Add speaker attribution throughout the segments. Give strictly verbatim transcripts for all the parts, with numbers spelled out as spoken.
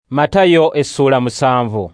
Speaker 1: Matayo essula musanvu.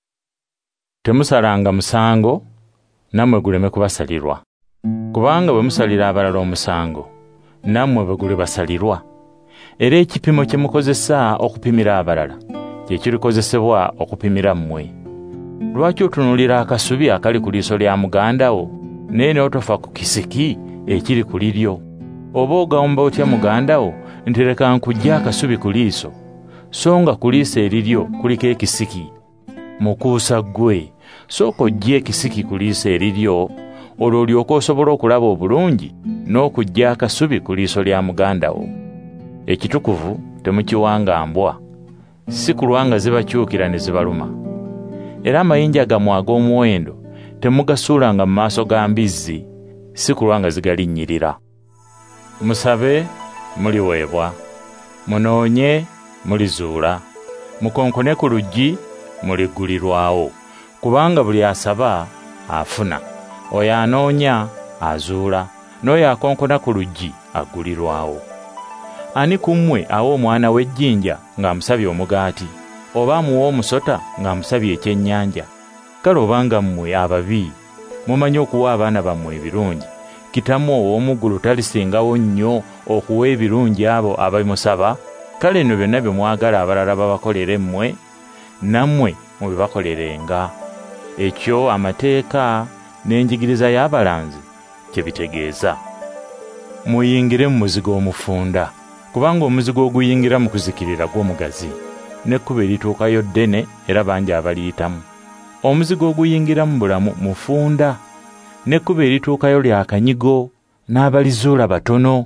Speaker 2: Temusalanga musango nammwe guleme kubasalirwa. Kubanga bwe musalira abalala omusango nammwe bwe gule basalirwa. Era ekipimo kye mukozesa okupimira abalala kye kirikozesebwa okupimira mmwe. Lwaki otunuulira akasubi akali ku liiso lya muganda wo naye n'otofa ku kisiki ekiri ku liryo? Oba ogamba otya muganda wo nti leka nkujja akasubi ku liiso, so nga ku liiso eriryo kuliko ekisiki? Mukuusa ggwe, sooka ojje ekisiki ku liiso eriryo, olwo olyoka osobola okulaba obulungi n'okujja akasubi ku liiso lya muganda wo. Ekitukuvu temukiwanga mbwa, si kulwa nga zibakyukira ne zibaluma. Era amayinja gammwe ag'omuwendo temugasuulanga mu maaso ga mbizzi, si kulwa nga zigalinnyirira. Musabe muliweebwa, munoonye mulizuula, mukonkone ku luggi muliggulirwawo. Kubanga buli asaba afuna, oyo anoonya azuula, n'oyo akonkona ku luggi aggulirwawo. Ani ku mmwe awa omwana w'ejjinja ng'amusabye omugaati, oba amuwa omusota ng'amusabye ekyennyanja? Kale obanga mmwe ababi mumanyi okuwa abaana bammwe ebirungi, Kitammwe ow'omu ggulu talisingawo nnyo okuwa ebirungi abo abamusaba? Kale nno byonna bye mwagala abalala babakolere mmwe, nammwe mubibakolerenga. Ekyo amateeka n'enjigiriza y'abalanzi kye bitegeeza. Muyingire mu muzigo omufunda, kubanga omuzigo oguyingira mu kuzikirira gw'omugazi, n'ekkubo erituukayo ddene era bangi abaliyitamu. Omuzigo oguyingira mu bulamu mufunda, n'ekkubo erituukayo lya kanyigo, n'abalizuula batono.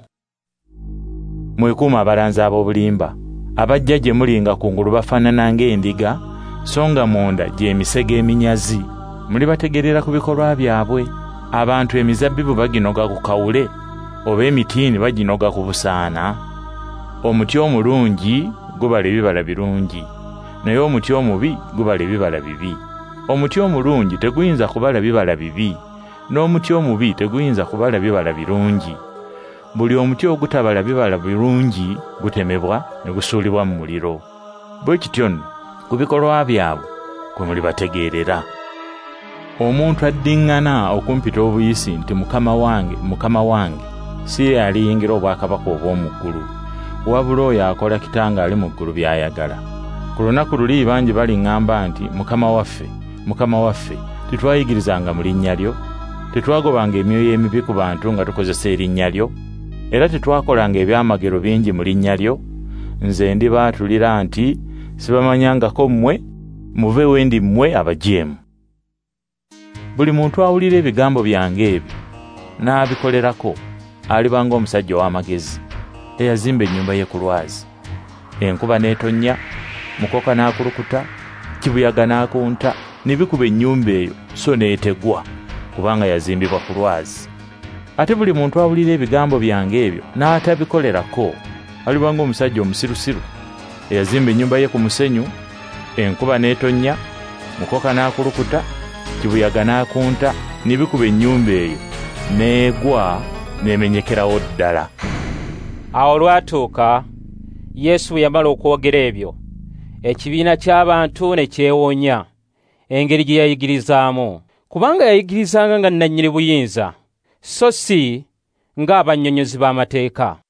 Speaker 2: Mwekuuma abalanzi ab'obulimba, abajja gye muli nga kungulu bafaanana ng'endiga, so nga munda gy'emisege eminyazi. Mulibategerera ku bikolwa byabwe. Abantu emizabbibu baginoga ku kawule, oba emitiini baginoga ku busaana? Omuti omulungi gubala ebibala birungi, naye omuti omubi gubala ebibala bibi. Omuti omulungi teguyinza kubala bibala bibi, n'omuti omubi teguyinza kubala bibala birungi. Buli omuti ogutabala bibala birungi gutemebwa ne gusuulibwa mu muliro. Bwe kityo nno ku bikolwa byabwe kwe mulibategeerera. Omuntu addiŋŋana okumpita obuyisi nti mukama wange mukama wange, si ye aliyingira obwakabaka obw'omu ggulu, wabula oyo akola Kitange ali mu ggulu by'ayagala. Ku lunaku luli bangi baliŋŋamba nti, Mukama waffe, Mukama waffe, tetwayigirizanga mu linnya lyo? Tetwagobanga emyoyo emibi ku bantu nga tukozesa erinnya lyo? Era tetwakolanga ebyamagero bingi mu linnya lyo? Nze ndibaatulira nti sibamanyangako mmwe, muve wendi mmwe abajeemu. Buli muntu awulira ebigambo byange ebyo n'abikolerako alibanga omusajja w'amagezi eyazimba ennyumba ye ku lwazi. Enkuba n'etonnya, mukoka n'akulukuta, kibuyaga n'akunta, ne bikuba ennyumba eyo so n'etegwa, kubanga yazimbibwa ku lwazi. Ate buli muntu awulira ebigambo byange ebyo n'atabikolerako alibanga omusajja omusirusiru eyazimba ennyumba ye ku musenyu. Enkuba n'etonnya, mukoka n'akulukuta, kibuyaga n'akunta, ne bikuba ennyumba eyo n'egwa n'emenyekerawo ddala.
Speaker 1: Awo lwatuuka Yesu bwe yamala okwogera ebyo, ekibiina ky'abantu ne kyewonya engeri gye yayigirizaamu, kubanga yayigirizanga nga nannyini buyinza, so si ng'abannyonnyozi b'amateeka.